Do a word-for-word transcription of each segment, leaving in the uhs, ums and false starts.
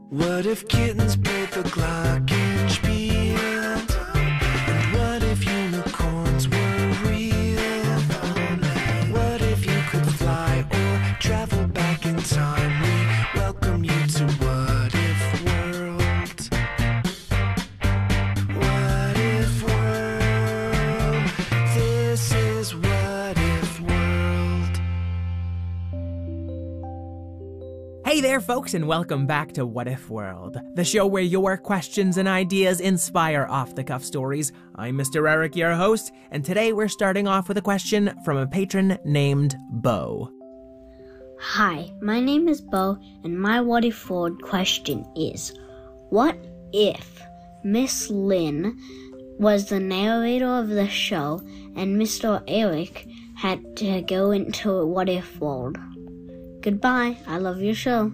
What if kittens played the glockenspiel? And what if unicorns were real? What if you could fly or travel back in time? We welcome you to What If World. What If World. This is What If World. Hey there, folks, and welcome back to What If World, the show where your questions and ideas inspire off-the-cuff stories. I'm Mister Eric, your host, and today we're starting off with a question from a patron named Bo. Hi, my name is Bo, and my What If World question is, what if Miss Lynn was the narrator of the show and Mister Eric had to go into a What If World? Goodbye, I love your show.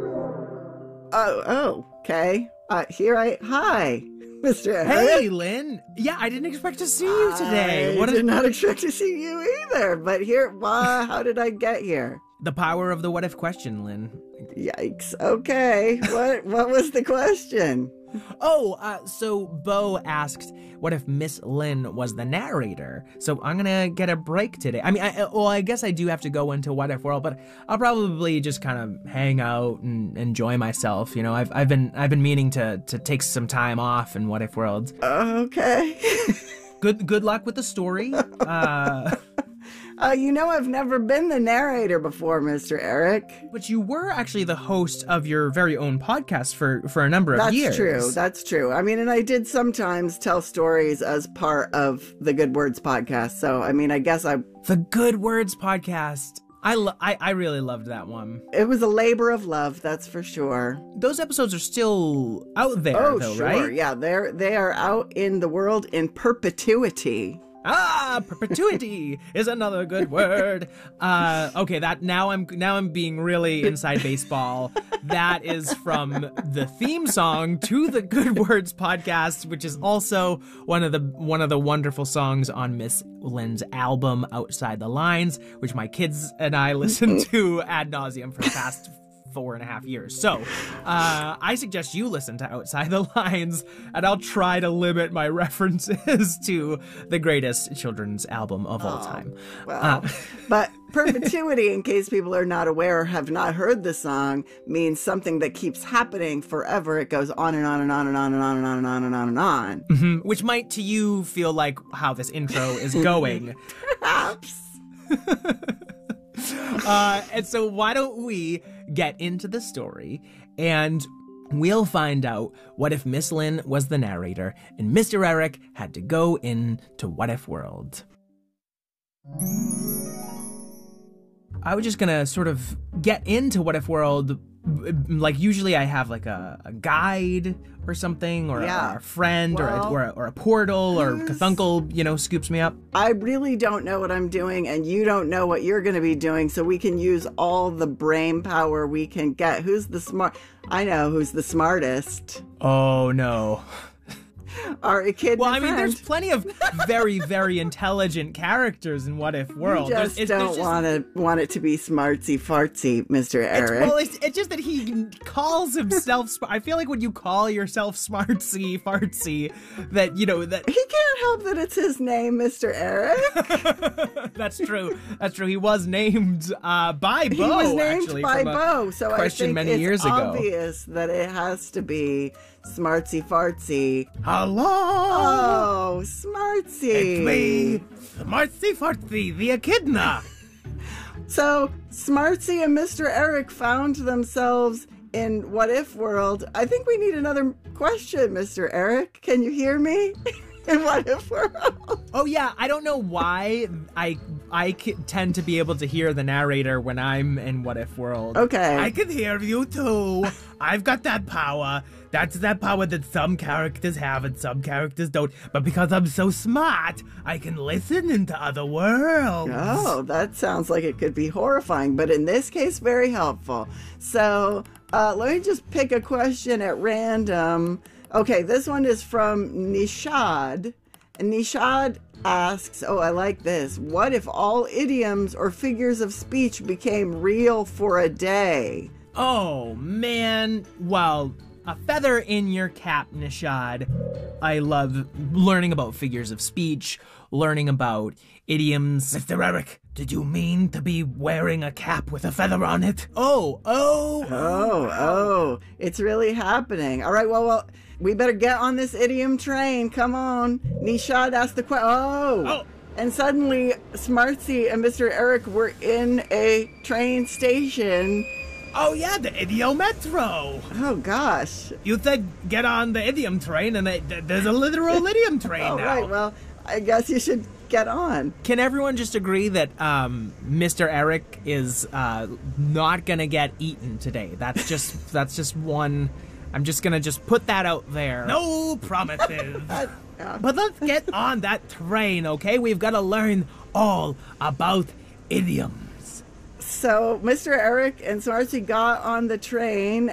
Oh, oh, okay. Uh, here I, hi, Mister Eric. Hey, Lynn. Yeah, I didn't expect to see you today. I What did is not expect to see you either, but here, why, how did I get here? the power of the what if question, Lynn? Yikes, okay. What, what was the question? Oh, uh, so Bo asked, what if Miss Lynn was the narrator? So I'm gonna get a break today. I mean, I, well, I guess I do have to go into What If World, but I'll probably just kind of hang out and enjoy myself. You know, I've I've been I've been meaning to to take some time off in What If World. Okay. Good good luck with the story. Uh, Uh, you know, I've never been the narrator before, Mister Eric. but you were actually the host of your very own podcast for for a number of That's years. true. That's true. I mean, and I did sometimes tell stories as part of the Good Words podcast. So, I mean, I guess I The Good Words podcast. I, lo- I I really loved that one. it was a labor of love, that's for sure. Those episodes are still out there, Oh, though, sure. right? Yeah, they're they are out in the world in perpetuity. Ah, perpetuity is another good word. Uh, okay, that now I'm now I'm being really inside baseball. That is from the theme song to the Good Words podcast, which is also one of the one of the wonderful songs on Miss Lynn's album Outside the Lines, which my kids and I listen to ad nauseum for the past four and a half years. So, uh, I suggest you listen to Outside the Lines, and I'll try to limit my references to the greatest children's album of all time. Well, Uh, but perpetuity, in case people are not aware or have not heard the song, means something that keeps happening forever. It goes on and on and on and on and on and on and on and on and on. mhm, which might to you feel like how this intro is going. Perhaps. Uh, and so why don't we get into the story, and we'll find out what if Miss Lynn was the narrator and Mister Eric had to go into What If World. I was just gonna sort of get into What If World. Like, usually I have like a, a guide or something, or, Yeah. a, or a friend, or, a, Well, or, a, or a portal, or who's- Cthulhu, you know, scoops me up. I really don't know what I'm doing, and you don't know what you're going to be doing, so we can use all the brain power we can get. Who's the smart? I know who's the smartest. Oh no. Our echidna Well, I mean, there's friend. plenty of very, very intelligent characters in What If World. You There's- just it's- there's don't just- want to want it to be smartsy fartsy, Mister It's, Eric. well, it's, it's just that he calls himself. Sm- I feel like when you call yourself smartsy fartsy, that you know that He can't help that it's his name, Mister Eric. that's true. That's true. He was named uh, by Bo. He was named actually, by from a Bo, so I question think many it's years ago. obvious that it has to be smartsy fartsy. Hello, Oh, smartsy. it's me, smartsy fartsy, the echidna. So Smartsy and Mister Eric found themselves in What If World. I think we need another question, Mister Eric. Can you hear me? In What If World? Oh yeah, I don't know why I I c- tend to be able to hear the narrator when I'm in What If World. Okay. I can hear you too. I've got that power. That's that power that some characters have and some characters don't. But because I'm so smart, I can listen into other worlds. Oh, that sounds like it could be horrifying, but in this case, very helpful. So uh, let me just pick a question at random. Okay, this one is from Nishad. And Nishad asks, oh, I like this. What if all idioms or figures of speech became real for a day? Oh, man. Well, A feather in your cap, Nishad. I love learning about figures of speech, learning about idioms. Mister Eric, did you mean to be wearing a cap with a feather on it? Oh, oh, Oh, oh, it's really happening. All right, well, well, we better get on this idiom train. Come on. Nishad asked the question. Oh. Oh. And suddenly, Smartsy and Mister Eric were in a train station. Oh yeah, the Idiometro. Oh, gosh. You said get on the idiom train, and it, th- there's a literal idiom train All now. right, well, I guess you should get on. Can everyone just agree that um, Mister Eric is uh, not gonna get eaten today? That's just that's just one. I'm just gonna just put that out there. No promises. Yeah. But let's get on that train, okay? We've got to learn all about idioms. So Mister Eric and Smartsy got on the train,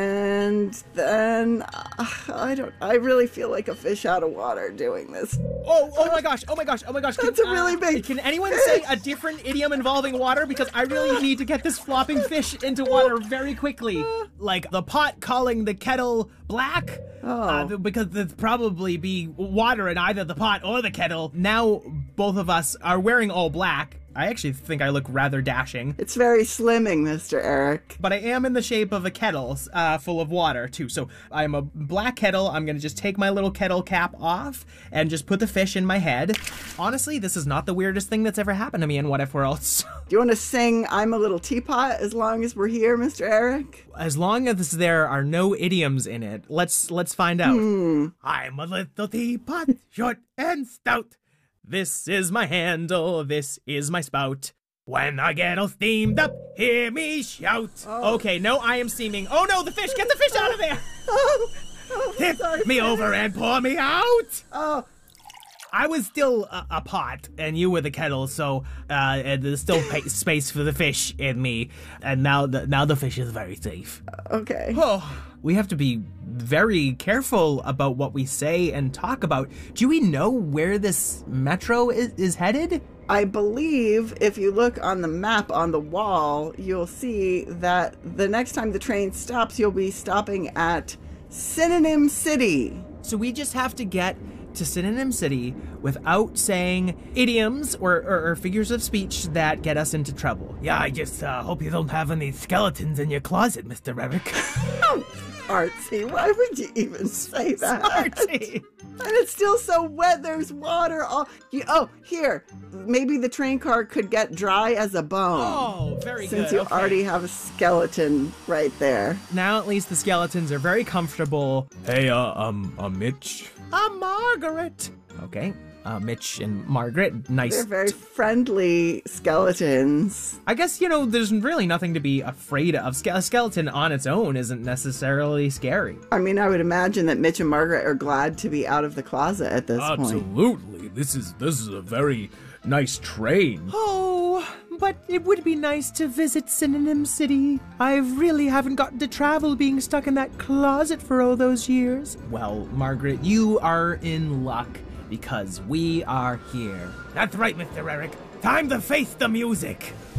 and then uh, I don't. I really feel like a fish out of water doing this. Oh, oh my gosh, oh my gosh, oh my gosh. That's a really big Can anyone fish. say a different idiom involving water? Because I really need to get this flopping fish into water very quickly. Like the pot calling the kettle black. Oh. Uh, because there'd probably be water in either the pot or the kettle. Now both of us are wearing all black. I actually think I look rather dashing. It's very slimming, Mister Eric. But I am in the shape of a kettle uh, full of water, too. So I'm a black kettle. I'm going to just take my little kettle cap off and just put the fish in my head. Honestly, this is not the weirdest thing that's ever happened to me in What If World. Do you want to sing I'm a Little Teapot as long as we're here, Mister Eric? As long as there are no idioms in it, let's let's find out. Hmm. I'm a little teapot, short and stout. This is my handle. This is my spout. When I get all steamed up, hear me shout. Okay, no, I am steaming. Oh no, the fish! Get the fish out of there! Oh, oh Tip sorry. me over and pour me out. Oh, I was still a, a pot, and you were the kettle, so uh, and there's still pa- space for the fish in me, and now the now the fish is very safe. okay. Oh, we have to be very careful about what we say and talk about. Do we know where this metro is, is headed? I believe if you look on the map on the wall, you'll see that the next time the train stops, you'll be stopping at Synonym City. So we just have to get to Synonym City without saying idioms or, or, or figures of speech that get us into trouble. Yeah, I just uh, hope you don't have any skeletons in your closet, Mister Eric. Oh, Artsy, why would you even say that? Artsy. And it's still so wet, there's water all... You, oh, here, maybe the train car could get dry as a bone. Oh, very Since good. you Okay. already have a skeleton right there. Now at least the skeletons are very comfortable. Hey, uh, um, uh, Mitch. I'm Margaret. Okay. Uh, Mitch and Margaret, nice. They're very friendly skeletons. I guess, you know, there's really nothing to be afraid of. Ske- a skeleton on its own isn't necessarily scary. I mean, I would imagine that Mitch and Margaret are glad to be out of the closet at this point. Absolutely. This is this is a very nice train. Oh, but it would be nice to visit Synonym City. I really haven't gotten to travel being stuck in that closet for all those years. Well, Margaret, you are in luck because we are here. That's right, Mister Eric. Time to face the music.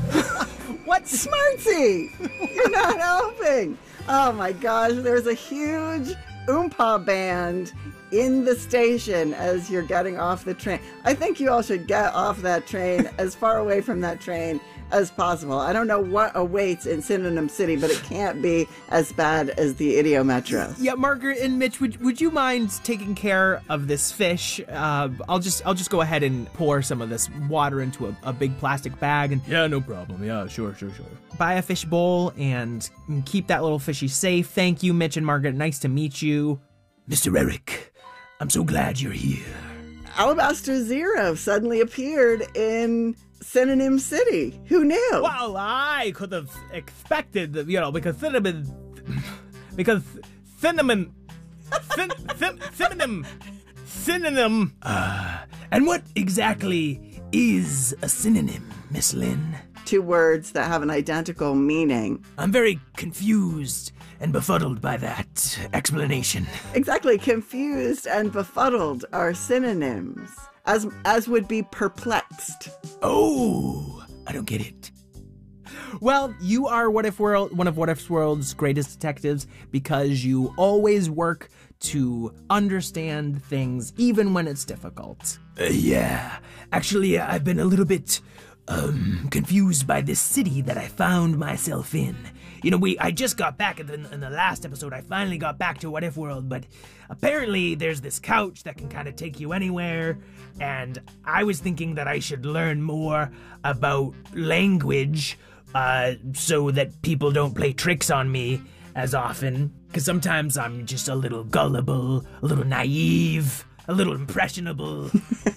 What? Smartsy! You're not helping! Oh my gosh, there's a huge Oompa band in the station as you're getting off the train. I think you all should get off that train as far away from that train as possible. I don't know what awaits in Synonym City, but it can't be as bad as the Idiometro. Yeah, Margaret and Mitch, would would you mind taking care of this fish? Uh, I'll just I'll just go ahead and pour some of this water into a, a big plastic bag and Yeah, no problem. Yeah, sure, sure, sure. buy a fish bowl and keep that little fishy safe. Thank you, Mitch and Margaret. Nice to meet you. Mister Eric, I'm so glad you're here. Alabaster Zero suddenly appeared in Synonym City. Who knew? Well, I could have expected, you know, because cinnamon, because cinnamon, cin, cin, synonym, synonym. Uh, and what exactly is a synonym, Miss Lynn? Two words that have an identical meaning. I'm very confused and befuddled by that explanation. Exactly, confused and befuddled are synonyms, as as would be perplexed. Oh, I don't get it. Well, you are What If World, one of What If World's greatest detectives because you always work to understand things even when it's difficult. Uh, yeah. Actually, I've been a little bit um, confused by this city that I found myself in. You know, we I just got back in the, in the last episode. I finally got back to What If World, but apparently there's this couch that can kind of take you anywhere, and I was thinking that I should learn more about language uh, so that people don't play tricks on me as often, because sometimes I'm just a little gullible, a little naive, a little impressionable.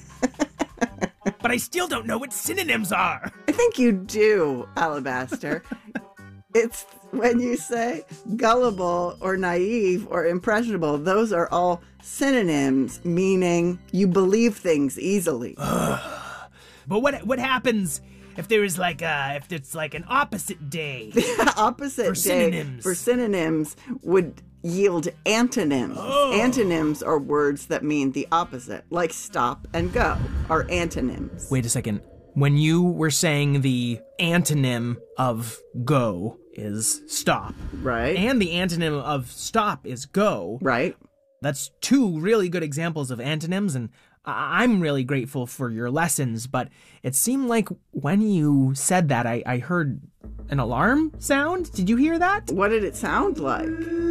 But I still don't know what synonyms are. I think you do, Alabaster. It's when you say gullible or naive or impressionable, those are all synonyms, meaning you believe things easily. But what what happens if there is like a, if it's like an opposite day? Opposite For day synonyms. for synonyms would yield antonyms. Oh. Antonyms are words that mean the opposite, like stop and go are antonyms. Wait a second. When you were saying the antonym of go is stop, Right? and the antonym of stop is go, right? that's two really good examples of antonyms, and I- I'm really grateful for your lessons, but it seemed like when you said that, I, I heard an alarm sound. Did you hear that? What did it sound like?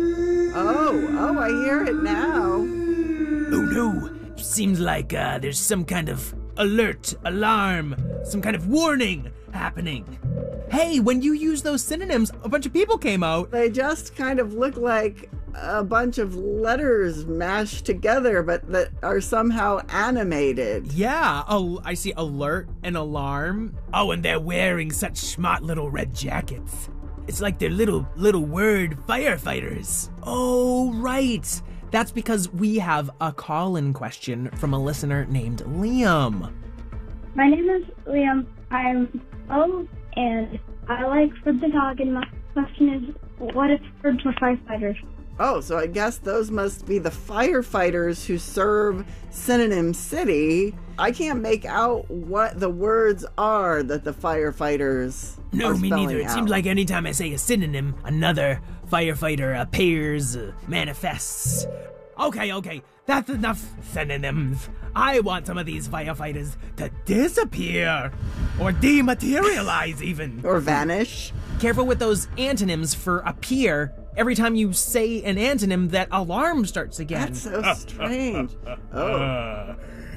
Oh, oh, I hear it now. Oh no, seems like uh, there's some kind of alert, alarm, some kind of warning happening. Hey, when you used those synonyms, a bunch of people came out. They just kind of look like a bunch of letters mashed together, but that are somehow animated. Yeah, oh, I see alert and alarm. Oh, and they're wearing such smart little red jackets. It's like they're little, little word firefighters. Oh, right. That's because we have a call-in question from a listener named Liam. My name is Liam. I'm oh, and I like food to talk, and my question is, what if birds were firefighters? Oh, so I guess those must be the firefighters who serve Synonym City. I can't make out what the words are that the firefighters No, are me spelling neither. It out. seems like anytime I say a synonym, another firefighter appears, uh, manifests. Okay, okay, that's enough synonyms. I want some of these firefighters to disappear or dematerialize even. Or vanish. Careful with those antonyms for appear. Every time you say an antonym, that alarm starts again. That's so strange. Oh, Uh,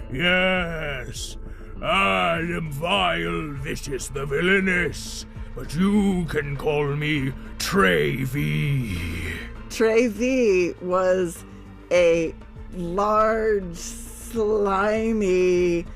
yes, I am vile, vicious, the villainous, but you can call me Travy. Trevi was a large, slimy,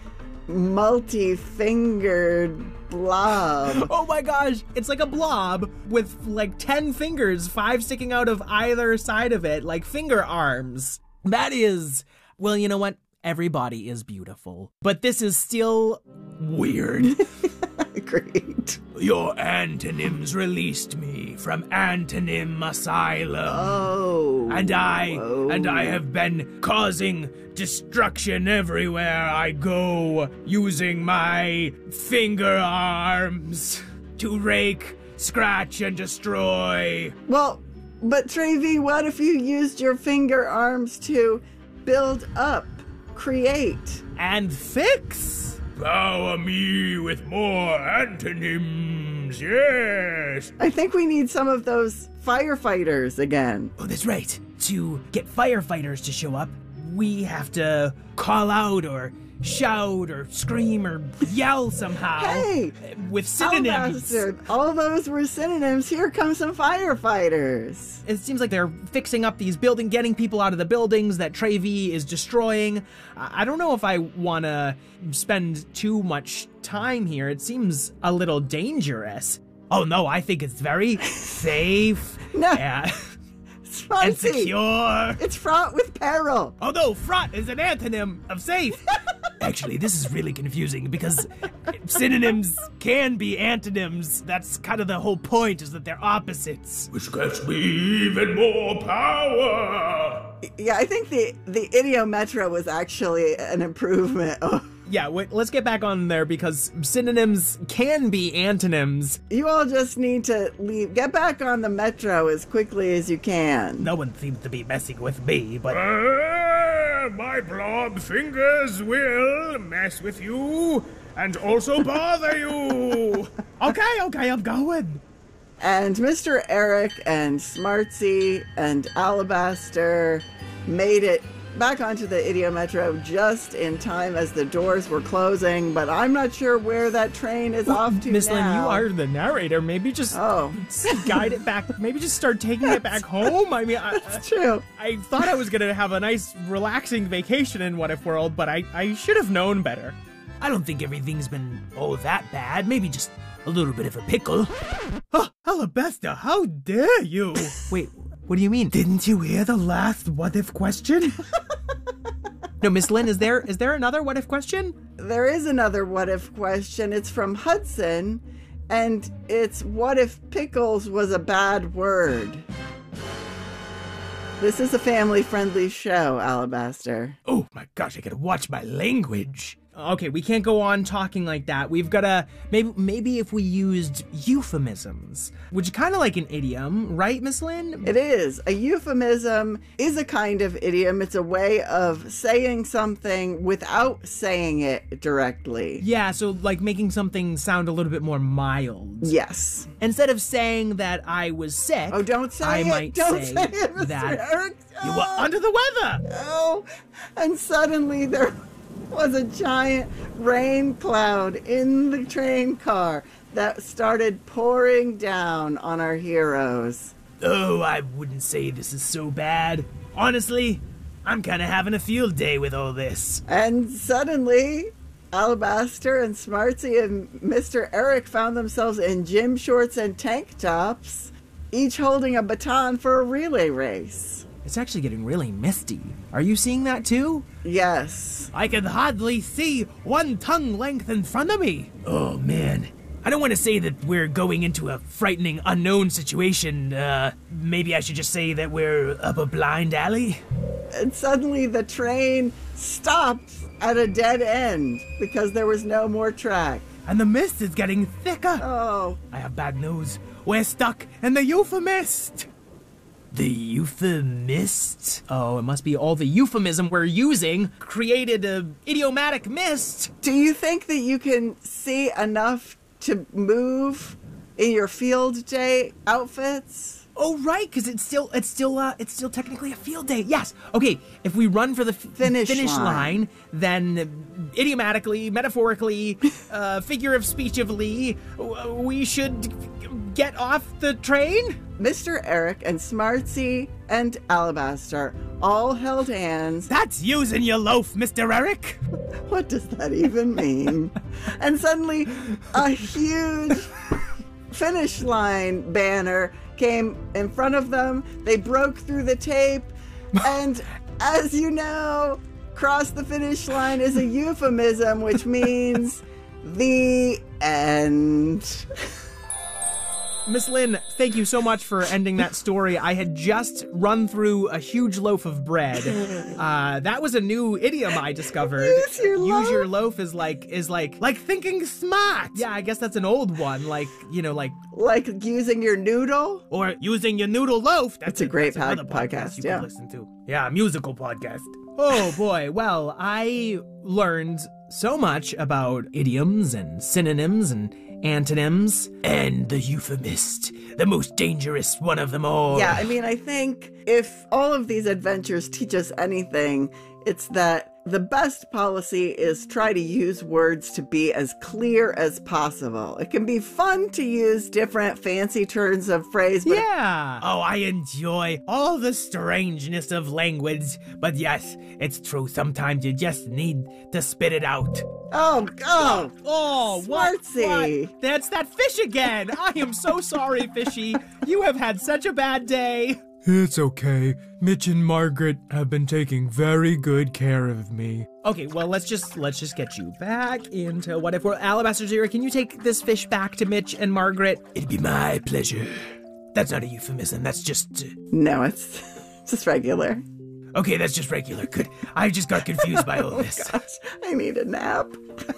multi-fingered blob. Oh my gosh, it's like a blob with like ten fingers, five sticking out of either side of it, like finger arms. That is, well, you know what? Every body is beautiful. But this is still weird. Great. Your antonyms released me from Antonym Asylum. Oh. And I, Whoa. and I have been causing destruction everywhere I go, using my finger arms to rake, scratch, and destroy. Well, but Trevi, what if you used your finger arms to build up, create? And fix. Power me with more antonyms, yes! I think we need some of those firefighters again. Oh, that's right. To get firefighters to show up, we have to call out or shout or scream or yell somehow. Hey! With synonyms. Alabaster, all those were synonyms. Here come some firefighters. It seems like they're fixing up these buildings, getting people out of the buildings that Trevi is destroying. I I don't know if I want to spend too much time here. It seems a little dangerous. Oh no, I think it's very safe No. and, It's and spicy. secure. It's fraught with peril. Although fraught is an antonym of safe. Actually, this is really confusing because synonyms can be antonyms. That's kind of the whole point, is that they're opposites. Which gets me even more power. Yeah, I think the, the idiometro was actually an improvement o- yeah, wait, let's get back on there because synonyms can be antonyms. You all just need to leave. Get back on the metro as quickly as you can. No one seems to be messing with me, but... Uh, my blob fingers will mess with you and also bother you. Okay, okay, I'm going. And Mister Eric and Smartsy and Alabaster made it back onto the Idiometro just in time as the doors were closing, but I'm not sure where that train is off to Miss now. Lynn, you are the narrator. Maybe just Oh. guide it back. Maybe just start taking it back home. I mean, I, It's true. I thought I was going to have a nice, relaxing vacation in What If World, but I, I should have known better. I don't think everything's been all that bad. Maybe just a little bit of a pickle. Oh, Alabaster, how dare you? Wait, what do you mean? Didn't you hear the last what if question? No, Miss Lynn, is there is there another what if question? There is another what if question. It's from Hudson, and it's what if pickles was a bad word? This is a family-friendly show, Alabaster. Oh my gosh, I gotta watch my language. Okay, we can't go on talking like that. We've gotta maybe maybe if we used euphemisms, which is kind of like an idiom, right, Miss Lynn? It is. A euphemism is a kind of idiom. It's a way of saying something without saying it directly. Yeah, so like making something sound a little bit more mild. Yes. Instead of saying that I was sick, Oh, don't say I it. might don't say, say it, Mister that Eric. you were Oh, under the weather. oh. And suddenly there was a giant rain cloud in the train car that started pouring down on our heroes. Oh, I wouldn't say this is so bad. Honestly, I'm kind of having a field day with all this. And suddenly, Alabaster and Smartsy and Mister Eric found themselves in gym shorts and tank tops, each holding a baton for a relay race. It's actually getting really misty. Are you seeing that too? Yes. I can hardly see one tongue length in front of me. Oh, man. I don't want to say that we're going into a frightening unknown situation. Uh, maybe I should just say that we're up a blind alley. And suddenly the train stopped at a dead end because there was no more track. And the mist is getting thicker. Oh, I have bad news. We're stuck in the euphemist. The euphemist? Oh, it must be all the euphemism we're using created a idiomatic mist. do you think that you can see enough to move in your field day outfits? Oh, right, because it's still it's still uh it's still technically a field day. Yes. Okay, if we run for the f- Finish line. line, then idiomatically, metaphorically, uh, figure of speechively, w- we should get off the train. Mister Eric and Smartsy and Alabaster all held hands. That's using your loaf, Mister Eric. What does that even mean? And suddenly, a huge finish line banner came in front of them. They broke through the tape, and as you know, cross the finish line is a euphemism, which means the end. Miss Lynn, thank you so much for ending that story. I had just run through a huge loaf of bread. Uh, that was a new idiom I discovered. Use your Use loaf? your loaf is like is like Like thinking smart. yeah, I guess that's an old one. Like you know, like Like using your noodle. Or using your noodle loaf. That's a great that's another pod- podcast podcast, you yeah. can listen to. Yeah, a musical podcast. oh boy. Well, I learned so much about idioms and synonyms and antonyms. And the euphemist, the most dangerous one of them all. Yeah, I mean, I think if all of these adventures teach us anything, it's that the best policy is try to use words to be as clear as possible. It can be fun to use different fancy turns of phrase, but Yeah. Oh, I enjoy all the strangeness of language. But yes, it's true. Sometimes you just need to spit it out. oh, oh, Oh, what, Smartsy. what? That's that fish again. I am so sorry, Fishy. You have had such a bad day. It's okay. Mitch and Margaret have been taking very good care of me. Okay, well let's just let's just get you back into what if we're Alabaster Zero. Can you take this fish back to Mitch and Margaret? It'd be my pleasure. That's not a euphemism. That's just. Uh, No, it's just regular. Okay, that's just regular. Good. I just got confused by all this. Gosh, I need a nap.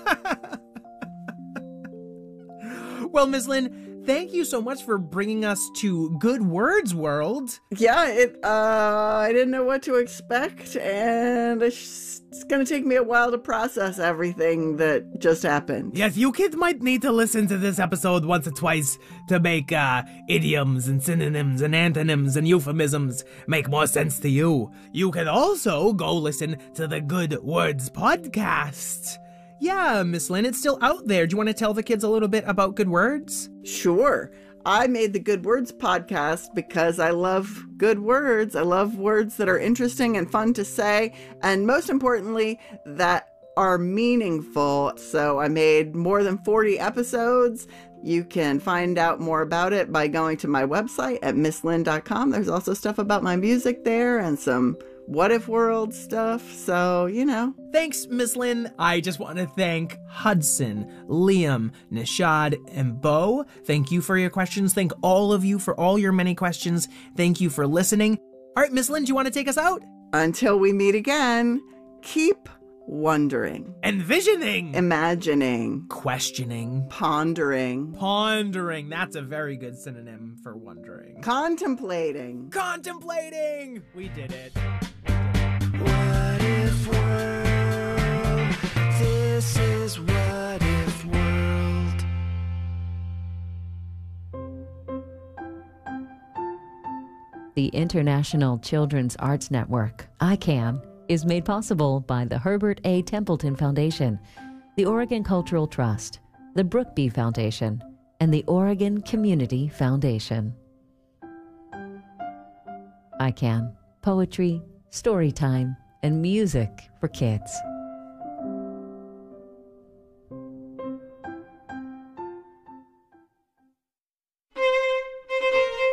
Well, Miss Lynn, thank you so much for bringing us to Good Words World. Yeah, it. Uh, I didn't know what to expect, and it's going to take me a while to process everything that just happened. Yes, you kids might need to listen to this episode once or twice to make uh, idioms and synonyms and antonyms and euphemisms make more sense to you. You can also go listen to the Good Words podcast. Yeah, Miss Lynn, it's still out there. Do you want to tell the kids a little bit about Good Words? Sure. I made the Good Words podcast because I love good words. I love words that are interesting and fun to say, and most importantly, that are meaningful. So I made more than forty episodes. You can find out more about it by going to my website at miss lynn dot com. There's also stuff about my music there and some What If World stuff. So, you know. Thanks, Miss Lynn. I just want to thank Hudson, Liam, Nishad, and Bo. Thank you for your questions. Thank all of you for all your many questions. Thank you for listening. All right, Miss Lynn, do you want to take us out? Until we meet again, keep wondering, Envisioning. imagining, Questioning. pondering, Pondering. That's a very good synonym for wondering. contemplating. Contemplating. We did it. What if world? This is What If World. The International Children's Arts Network, I CAN, is made possible by the Herbert A. Templeton Foundation, the Oregon Cultural Trust, the Brookby Foundation, and the Oregon Community Foundation. I CAN, poetry, story time, and music for kids.